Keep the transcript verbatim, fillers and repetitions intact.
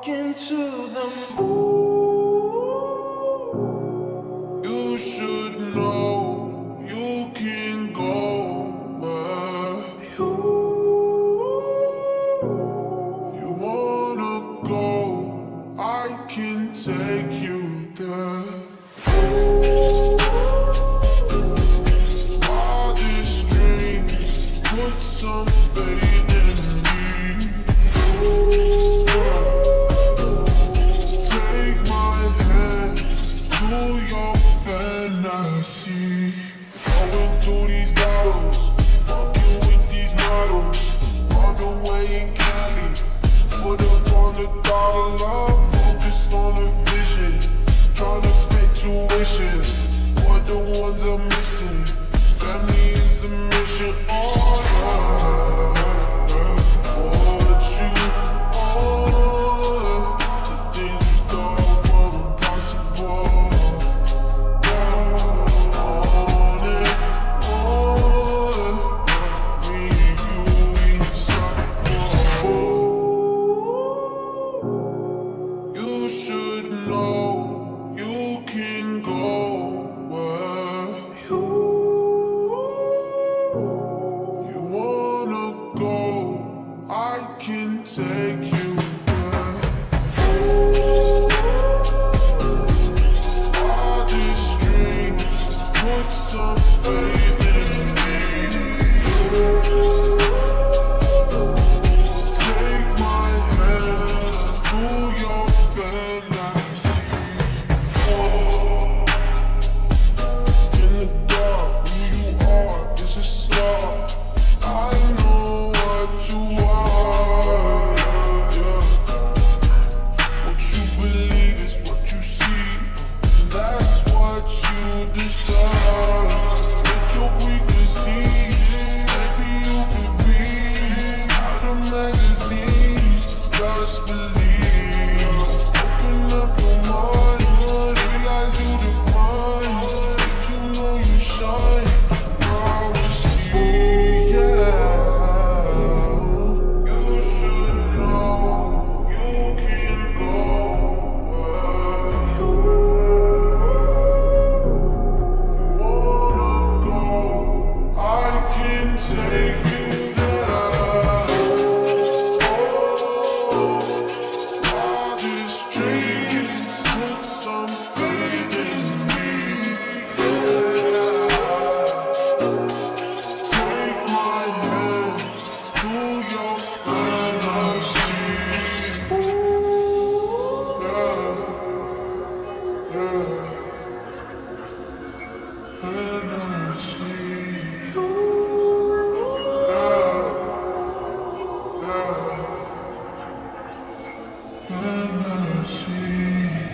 into the moon. You should know you can go where You, you wanna go. I can take you there. Wildest dreams, put some faith in me. Take my hand to your fantasy. Going through these battles, fucking with these models. On the way in Cali, put up on the dollar. Focused on the vision, trying to pay tuition for the ones I'm missing. Family is a mission, oh yeah. What you are, the things you thought were impossible. On it, on, me and you inseparable. You should know you can go where you, you wanna go. I can take you there. Wildest dreams, put some faith in me. Take my hand to your fantasy. Oh, in the dark, who you are is a star. I know what you are, yeah. What you believe is what you see. That's what you deserve. With your frequencies, maybe you could be out of magazine. Just believe. Open up your mind, realize you define. If you know you shine, now it's you, yeah. You should know you can go where you wanna go. I can take you there. Wildest dreams, put some faith in me. Take my hand to your fantasy. Yeah, yeah, fantasy. Yeah, yeah, fantasy.